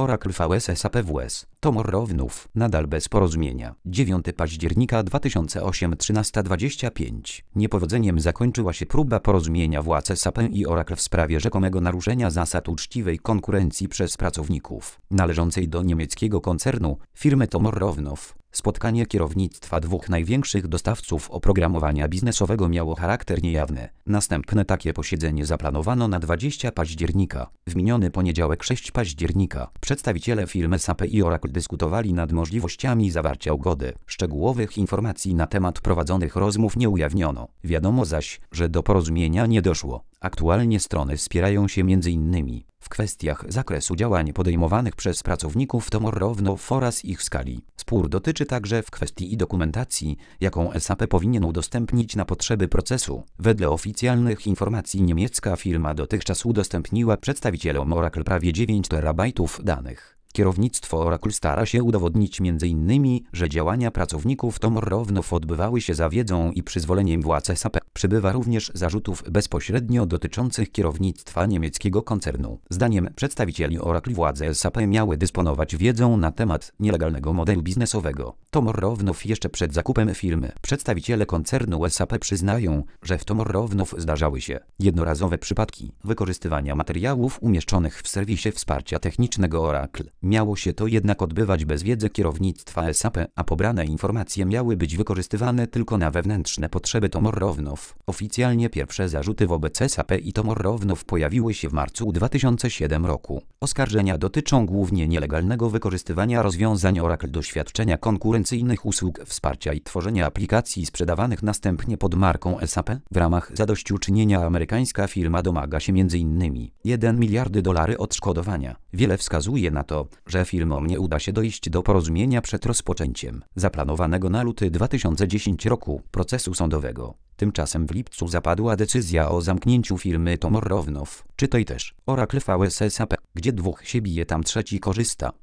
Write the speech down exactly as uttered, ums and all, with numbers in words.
Oracle V S S A P W S, Tomorrownów, nadal bez porozumienia. dziewiątego października dwa tysiące ósmego trzynaста dwadzieścia pięć. Niepowodzeniem zakończyła się próba porozumienia władz S A P i Oracle w sprawie rzekomego naruszenia zasad uczciwej konkurencji przez pracowników należącej do niemieckiego koncernu, firmy Tomorrownów. Spotkanie kierownictwa dwóch największych dostawców oprogramowania biznesowego miało charakter niejawny. Następne takie posiedzenie zaplanowano na dwudziestego października. W miniony poniedziałek szóstego października przedstawiciele firm S A P i Oracle dyskutowali nad możliwościami zawarcia ugody. Szczegółowych informacji na temat prowadzonych rozmów nie ujawniono. Wiadomo zaś, że do porozumienia nie doszło. Aktualnie strony wspierają się między innymi w kwestiach zakresu działań podejmowanych przez pracowników Tomorrownów oraz ich skali. Spór dotyczy także w kwestii dokumentacji, jaką S A P powinien udostępnić na potrzeby procesu. Wedle oficjalnych informacji niemiecka firma dotychczas udostępniła przedstawicielom Oracle prawie dziewięć terabajtów danych. Kierownictwo Oracle stara się udowodnić między innymi, że działania pracowników Tomorrownów odbywały się za wiedzą i przyzwoleniem władz S A P. Przybywa również zarzutów bezpośrednio dotyczących kierownictwa niemieckiego koncernu. Zdaniem przedstawicieli Oracle władze S A P miały dysponować wiedzą na temat nielegalnego modelu biznesowego Tomorrownów jeszcze przed zakupem firmy. Przedstawiciele koncernu S A P przyznają, że w Tomorrownów zdarzały się jednorazowe przypadki wykorzystywania materiałów umieszczonych w serwisie wsparcia technicznego Oracle. Miało się to jednak odbywać bez wiedzy kierownictwa S A P, a pobrane informacje miały być wykorzystywane tylko na wewnętrzne potrzeby Tomorrownów. Oficjalnie pierwsze zarzuty wobec S A P i Tomorrownów pojawiły się w marcu dwa tysiące siódmego roku. Oskarżenia dotyczą głównie nielegalnego wykorzystywania rozwiązań Oracle do świadczenia konkurencyjnych usług wsparcia i tworzenia aplikacji sprzedawanych następnie pod marką S A P. W ramach zadośćuczynienia amerykańska firma domaga się między innymi jeden miliard dolarów odszkodowania. Wiele wskazuje na to, że firmom nie uda się dojść do porozumienia przed rozpoczęciem zaplanowanego na luty dwa tysiące dziesiątego roku procesu sądowego. Tymczasem w lipcu zapadła decyzja o zamknięciu firmy Tomorrownów, czytaj też Oracle V S S A P, gdzie dwóch się bije, tam trzeci korzysta.